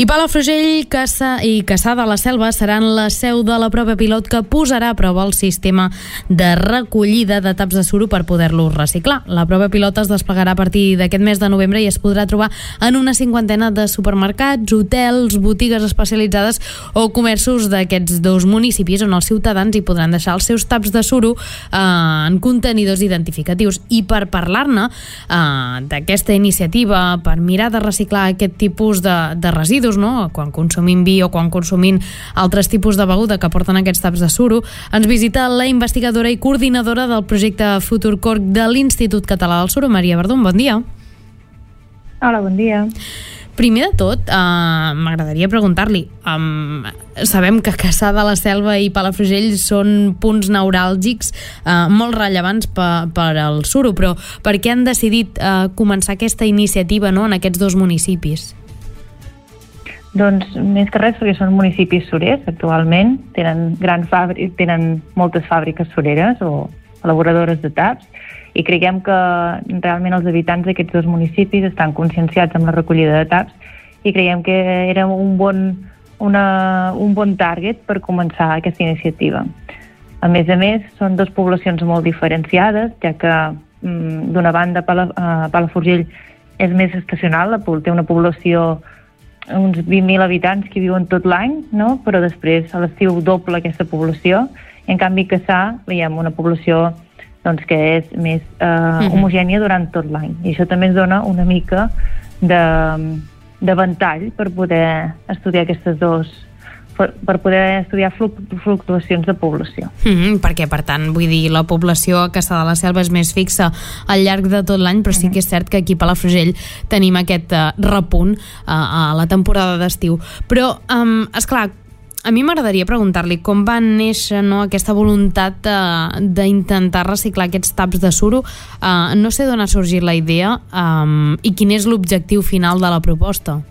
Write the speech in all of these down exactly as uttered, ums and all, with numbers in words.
I Palafrugell Caçà i Caçà de la Selva seran la seu de la prova pilot que posarà a prova el sistema de recollida de taps de suro per poder-los reciclar. La prova pilot es desplegarà a partir d'aquest mes de novembre i es podrà trobar en una cinquantena de supermercats, hotels, botigues especialitzades o comerços d'aquests dos municipis on els ciutadans hi podran deixar els seus taps de suro eh, en contenidors identificatius. I per parlar-ne eh, d'aquesta iniciativa, per mirar de reciclar aquest tipus de, de residus, no? Quan consumim vi o quan consumim altres tipus de beguda que porten aquests taps de suro, ens visita la investigadora i coordinadora del projecte FutureCork de l'Institut Català del Suro, Maria Verdun. Bon dia. Hola, bon dia. Primer de tot, eh, m'agradaria preguntar-li, um, sabem que Caçà de la Selva i Palafrugell són punts neuràlgics eh, molt rellevants per, per al suro, però per què han decidit eh, començar aquesta iniciativa, no, en aquests dos municipis? Doncs més que res perquè són municipis surers actualment, tenen, gran fàbri- tenen moltes fàbriques sureres o elaboradores de taps, i creiem que realment els habitants d'aquests dos municipis estan conscienciats amb la recollida de taps i creiem que era un bon, una, un bon target per començar aquesta iniciativa. A més a més, són dues poblacions molt diferenciades, ja que mm, d'una banda Pala, uh, Palafrugell és més estacional, té una població uns vint mil habitants que viuen tot l'any, no? Però després a l'estiu doble aquesta població, i en canvi Caçà hi ha una població doncs, que és més eh, uh-huh. homogènia durant tot l'any, i això també ens dona una mica de, de ventall per poder estudiar aquestes dos per, per poder estudiar fluctuacions de població. Mm-hmm, perquè, per tant, vull dir, la població a Caçà de la Selva és més fixa al llarg de tot l'any, però sí que és cert que aquí a Palafrugell tenim aquest uh, repunt uh, a la temporada d'estiu. Però, um, esclar, a mi m'agradaria preguntar-li com va néixer, no, aquesta voluntat uh, d'intentar reciclar aquests taps de suro. Uh, no sé d'on ha sorgit la idea um, i quin és l'objectiu final de la proposta.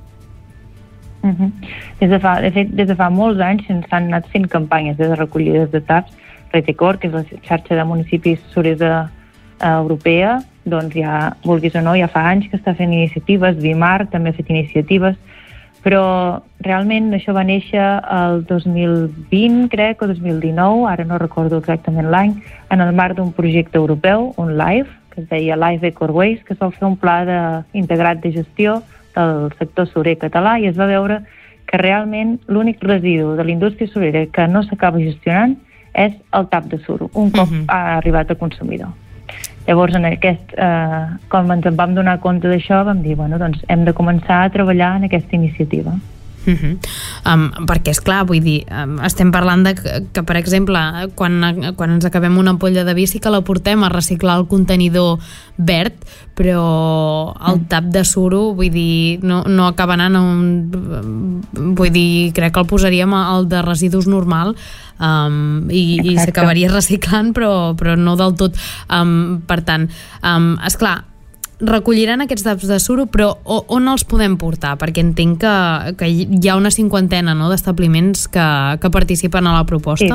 Uh-huh. Des de fa, de fet, des de fa molts anys s'han anat fent campanyes de recollides de taps. FutureCork, que és la xarxa de municipis surers uh, europea, doncs ja, vulguis o no, ja fa anys que està fent iniciatives. Vimar també ha fet iniciatives, però realment això va néixer el dos mil vint, crec, o dos mil dinou, ara no recordo exactament l'any, en el marc d'un projecte europeu, un LIFE, que es deia Life Eco Waste, que es va fer un pla de, integrat de gestió del sector surer català, i es va veure que realment l'únic residu de la indústria surera que no s'acaba gestionant és el tap de suro, un cop uh-huh. ha arribat al consumidor. Llavors, en aquest, eh, com ens en vam donar compte d'això, vam dir, bueno, doncs hem de començar a treballar en aquesta iniciativa. Uh-huh. Um, perquè, és clar, vull dir, um, estem parlant de que, que per exemple, quan, quan ens acabem una ampolla de vi sí que la portem a reciclar el contenidor verd, però el mm. tap de suro, vull dir, no, no acaba anant a un... Vull dir, crec que el posaríem al de residus normal, um, i, i s'acabaria reciclant, però, però no del tot. Um, per tant, um, esclar, recolliran aquests taps de suro, però on els podem portar? Perquè entenc que, que hi ha una cinquantena, no, d'establiments que, que participen a la proposta.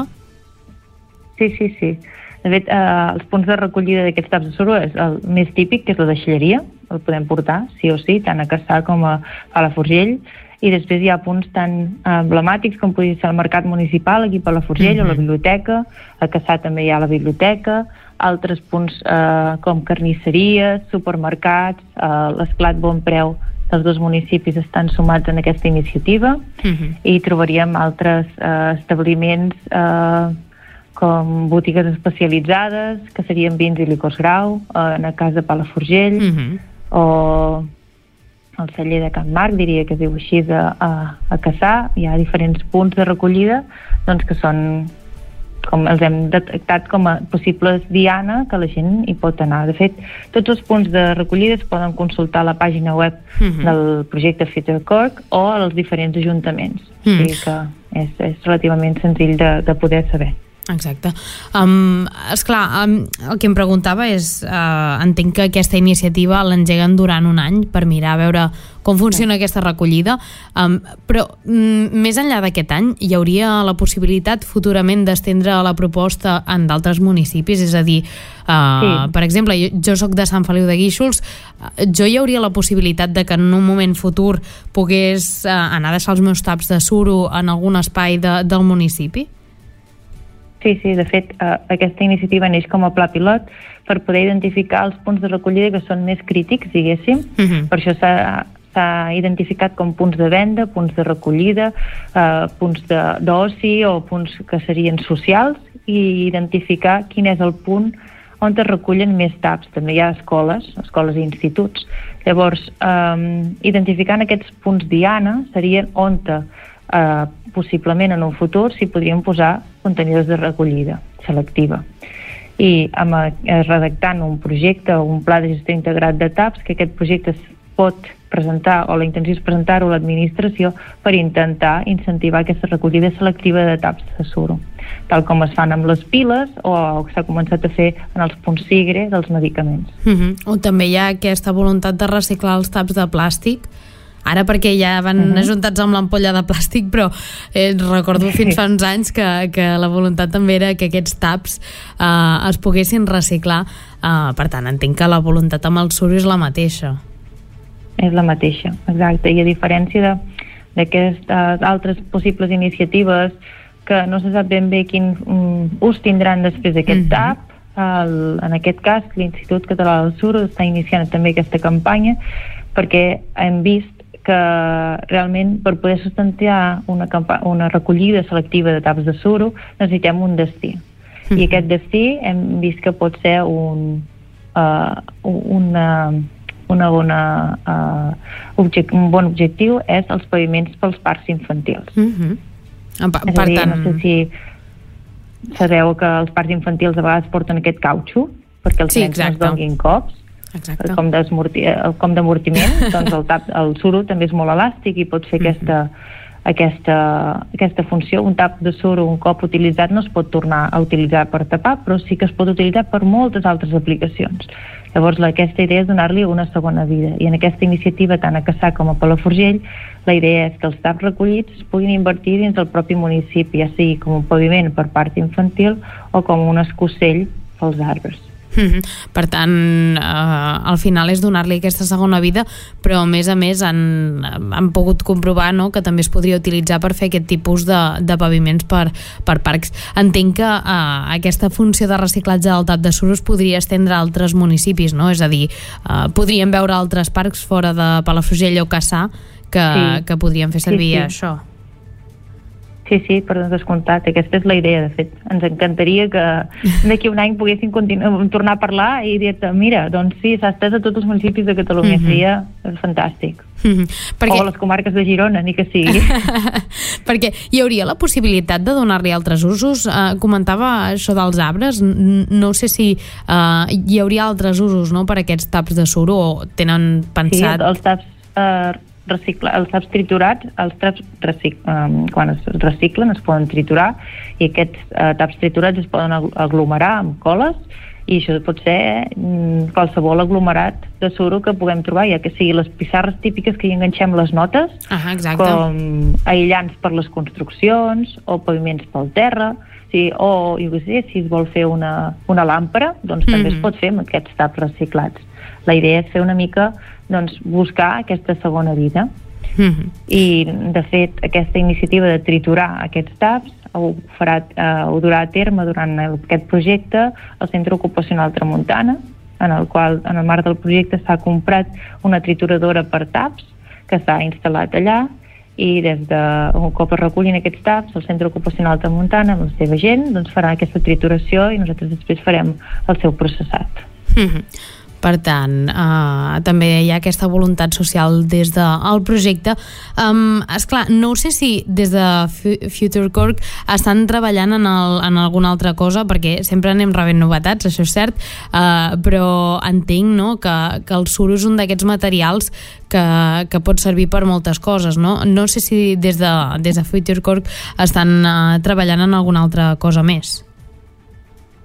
Sí, sí, sí. sí. De fet, eh, els punts de recollida d'aquests taps de suro és el més típic, que és la deixalleria. El podem portar, sí o sí, tant a Caçà com a Palafrugell. I després hi ha punts tan emblemàtics com podria ser el mercat municipal, aquí a Palafrugell, mm-hmm. o la biblioteca. A Caçà també hi ha la biblioteca. Altres punts eh, com carnisseries, supermercats, eh, l'esclat Bon Preu dels dos municipis estan sumats en aquesta iniciativa, uh-huh. i trobaríem altres eh, establiments eh, com botigues especialitzades, que serien vins i licors grau, eh, en el cas de Palafrugell, uh-huh. o el celler de Can Marc, diria que es diu així, a, a, a Caçà. Hi ha diferents punts de recollida doncs, que són, com els hem detectat com a possibles diana, que la gent hi pot anar. De fet, tots els punts de recollida es poden consultar a la pàgina web uh-huh. del projecte FutureCork o als diferents ajuntaments. Uh-huh. O sigui que és, és relativament senzill de, de poder saber. Exacte. Um, esclar, um, el que em preguntava és, uh, entenc que aquesta iniciativa l'engeguen durant un any per mirar a veure com funciona aquesta recollida, um, però um, més enllà d'aquest any hi hauria la possibilitat futurament d'estendre la proposta en d'altres municipis, és a dir, uh, sí. per exemple, jo, jo soc de Sant Feliu de Guíxols, uh, jo hi hauria la possibilitat de que en un moment futur pogués uh, anar a deixar els meus taps de suro en algun espai de, del municipi? Sí, sí, de fet, eh, aquesta iniciativa neix com a pla pilot per poder identificar els punts de recollida que són més crítics, diguéssim. Uh-huh. Per això s'ha, s'ha identificat com punts de venda, punts de recollida, eh, punts d'oci o punts que serien socials, i identificar quin és el punt on es recullen més taps. També hi ha escoles, escoles i instituts. Llavors, eh, identificant aquests punts diana serien on eh, possiblement en un futur s'hi podrien posar contenidors de recollida selectiva. I amb, eh, redactant un projecte o un pla de gestió integrat de taps, que aquest projecte es pot presentar, o la intenció és presentar-ho a l'administració per intentar incentivar aquesta recollida selectiva de taps de suro, tal com es fan amb les piles o s'ha començat a fer en els punts sigre dels medicaments. Uh-huh. O també hi ha aquesta voluntat de reciclar els taps de plàstic, ara perquè ja van uh-huh. ajuntats amb l'ampolla de plàstic, però eh, recordo fins fa uns anys que, que la voluntat també era que aquests taps eh, es poguessin reciclar. Eh, per tant, entenc que la voluntat amb el suro és la mateixa. És la mateixa, exacte. I a diferència d'aquestes altres possibles iniciatives que no se sap ben bé quin um, ús tindran després d'aquest uh-huh. tap, el, en aquest cas l'Institut Català del Suro està iniciant també aquesta campanya perquè hem vist que realment per poder sustentar una, una recollida selectiva de taps de suro necessitem un destí. Mm-hmm. I aquest destí hem vist que pot ser un, uh, una, una bona, uh, object, un bon objectiu és els paviments pels parcs infantils. Mm-hmm. Pa, és a dir, tant... no sé si sabeu que els parcs infantils a vegades porten aquest cautxo perquè els sí, nens no es donguin cops. Exacte. Com d'amortiment, doncs el, tap, el suro també és molt elàstic i pot fer aquesta, mm-hmm. aquesta, aquesta funció. Un tap de suro un cop utilitzat no es pot tornar a utilitzar per tapar, però sí que es pot utilitzar per moltes altres aplicacions. Llavors la, aquesta idea és donar-li una segona vida, i en aquesta iniciativa tant a Cassà com a Palafrugell la idea és que els taps recollits es puguin invertir dins del propi municipi, ja sigui com un paviment per part infantil o com un escossell pels arbres. Mm-hmm. Per tant, eh, al final és donar-li aquesta segona vida, però a més a més han, han pogut comprovar, no?, que també es podria utilitzar per fer aquest tipus de, de paviments per, per parcs. Entenc que eh, aquesta funció de reciclatge del tap de suro es podria estendre a altres municipis, no? És a dir, eh, podríem veure altres parcs fora de Palafrugell o Cassà que, sí. que podrien fer servir sí, sí. això. Sí, sí, per descomptat. Aquesta és la idea, de fet. Ens encantaria que d'aquí un any poguéssim continuar, tornar a parlar i dir-te, mira, doncs sí, s'ha estès a tots els municipis de Catalunya. Mm-hmm. Seria fantàstic. Mm-hmm. Perquè... O a les comarques de Girona, ni que sigui. Perquè hi hauria la possibilitat de donar-li altres usos. Uh, comentava això dels arbres. No sé si uh, hi hauria altres usos, no?, per aquests taps de suro, o tenen pensat... Sí, els taps... Uh, recicla, els taps triturats, els taps recic, um, quan es reciclen es poden triturar, i aquests uh, taps triturats es poden aglomerar amb coles, i això pot ser mm, qualsevol aglomerat de suro que puguem trobar, ja que sigui les pissarres típiques que hi enganxem les notes, ah, com aïllants per les construccions o paviments pel terra, sí, o jo què sé, si es vol fer una, una làmpara, doncs mm-hmm. també es pot fer amb aquests taps reciclats. La idea és fer una mica, doncs, buscar aquesta segona vida. Mm-hmm. I, de fet, aquesta iniciativa de triturar aquests taps ho, farà, eh, ho durà a terme durant el, aquest projecte al Centre Ocupacional Tramuntana, en el qual, en el marc del projecte, s'ha comprat una trituradora per taps que s'ha instal·lat allà, i des de un cop es recullin aquests taps, el Centre Ocupacional Tramuntana, amb la seva gent, doncs farà aquesta trituració i nosaltres després farem el seu processat. Mm-hmm. Per tant, eh, també hi ha aquesta voluntat social des del projecte. Um, esclar, no sé si des de Future Cork estan treballant en, el, en alguna altra cosa, perquè sempre anem rebent novetats, això és cert, uh, però entenc, no?, que, que el suro és un d'aquests materials que, que pot servir per moltes coses, no? No sé si des de, des de Future Cork estan uh, treballant en alguna altra cosa més.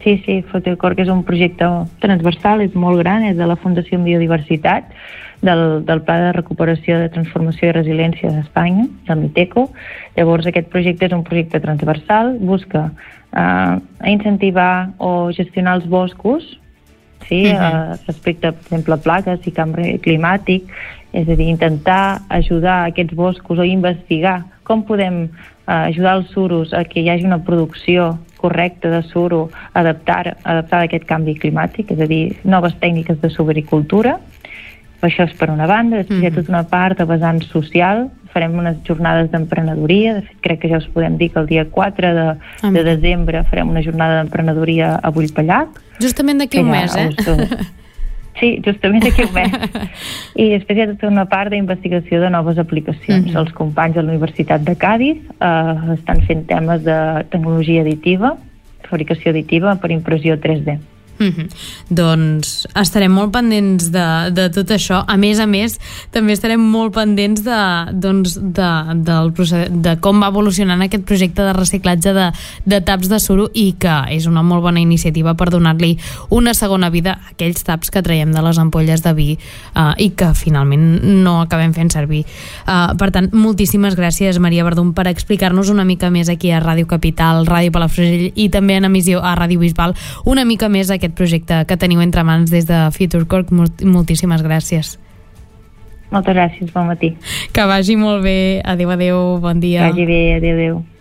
Sí, sí, Future Cork és un projecte transversal, és molt gran, és de la Fundació en Biodiversitat, del, del Pla de Recuperació de Transformació i Resiliència d'Espanya, del MITECO. Llavors, aquest projecte és un projecte transversal, busca eh, incentivar o gestionar els boscos, sí, uh-huh. eh, respecte, per exemple, a plagues i canvi climàtic, és a dir, intentar ajudar aquests boscos o investigar com podem eh, ajudar els suros a que hi hagi una producció correcta de suro adaptar, adaptar a aquest canvi climàtic, és a dir, noves tècniques de subagricultura. Això és per una banda. Després mm-hmm. hi ha tota una part de vessant social. Farem unes jornades d'emprenedoria. De fet, crec que ja us podem dir que el dia quatre de, de desembre farem una jornada d'emprenedoria a Bullpallac. Justament d'aquí un mes, eh? Us... Sí, justament d'aquí un mes. I després hi ha tota una part d'investigació de noves aplicacions. Mm-hmm. Els companys de la Universitat de Cadis eh, estan fent temes de tecnologia additiva, fabricació additiva per impressió tres D. Mm-hmm. Doncs estarem molt pendents de, de tot això. A més a més, també estarem molt pendents de, doncs, de, del procés, de com va evolucionant aquest projecte de reciclatge de, de taps de suro, i que és una molt bona iniciativa per donar-li una segona vida a aquells taps que traiem de les ampolles de vi uh, i que finalment no acabem fent servir. Uh, per tant, moltíssimes gràcies, Maria Verdum, per explicar-nos una mica més aquí a Ràdio Capital, Ràdio Palafrugell i també en emissió a Ràdio Bisbal, una mica més aquest projecte que teniu entre mans des de Future Cork. Moltíssimes gràcies. Moltes gràcies, bon matí. Que vagi molt bé. Adéu, adéu, bon dia. Que vagi bé, adéu, adéu.